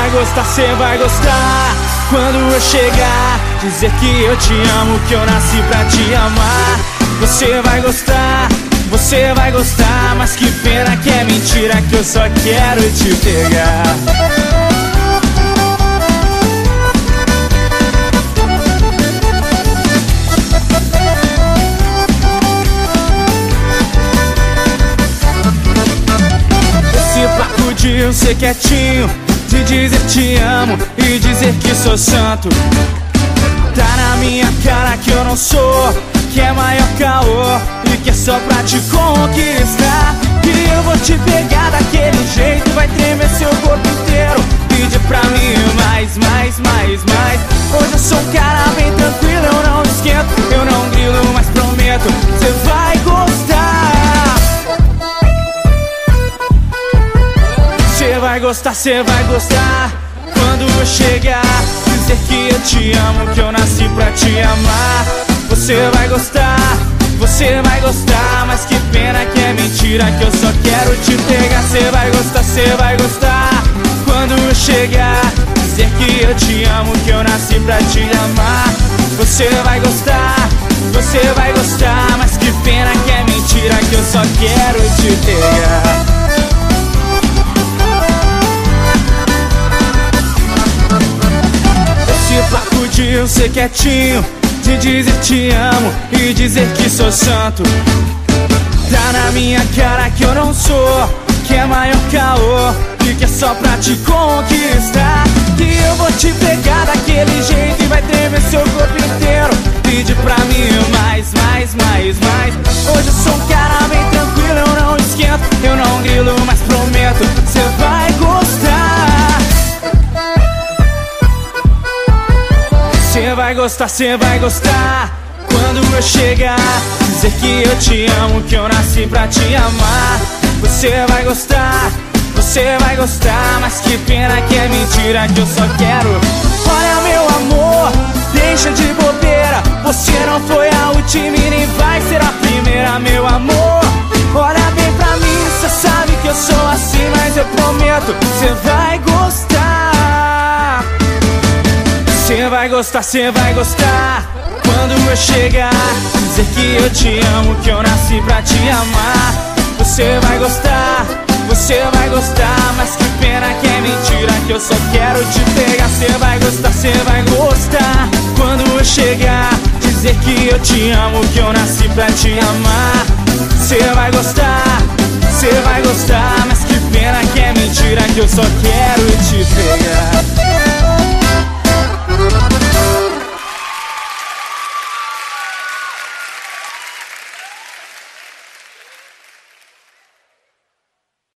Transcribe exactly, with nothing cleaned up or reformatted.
vai gostar, cê vai gostar. Quando eu chegar, dizer que eu te amo, que eu nasci pra te amar. Você vai gostar, você vai gostar. Mas que pena que é mentira, que eu só quero te pegar. De eu ser quietinho, de dizer te amo e dizer que sou santo. Tá na minha cara que eu não sou, que é maior caô e que é só pra te conquistar. Que eu vou te pegar daquele jeito, vai tremer seu corpo inteiro. Pedir pra mim mais, mais, mais, mais. Hoje eu sou um cara bem tranquilo, eu não esquento, eu não grilo, mas prometo, cê vai gostar. Cê vai gostar, cê vai gostar. Quando eu chegar, dizer que eu te amo, que eu nasci pra te amar. Você vai gostar, você vai gostar. Mas que pena que é mentira, que eu só quero te pegar. Cê vai gostar, cê vai gostar. Quando eu chegar, dizer que eu te amo, que eu nasci pra te amar. Você vai gostar, você vai gostar. Mas que pena que é mentira, que eu só quero te pegar. Papo de eu ser quietinho, de dizer te amo e dizer que sou santo. Tá na minha cara que eu não sou, que é maior caô e que é só pra te conquistar. Que eu vou te pegar daquele jeito e vai tremer seu corpo inteiro. Pedir pra mim mais, mais, mais, mais. Hoje eu sou um cara bem tranquilo, eu não esquento, eu não grilo, mas prometo, cê vai gostar. Cê vai gostar, cê vai gostar. Quando eu chegar, dizer que eu te amo, que eu nasci pra te amar. Você vai gostar, você vai gostar. Mas que pena que é mentira, que eu só quero. Olha meu amor, deixa de bobeira. Você não foi a última e nem vai ser a primeira, meu amor. Olha bem pra mim, cê sabe que eu sou assim, mas eu prometo, cê vai gostar. Cê vai gostar, cê vai gostar. Quando eu chegar, dizer que eu te amo, que eu nasci pra te amar. Você vai gostar, você vai gostar. Mas que pena que é mentira, que eu só quero te pegar. Cê vai gostar, cê vai gostar. Quando eu chegar, dizer que eu te amo, que eu nasci pra te amar. Cê vai gostar, cê vai gostar. Mas que pena que é mentira, que eu só quero te pegar.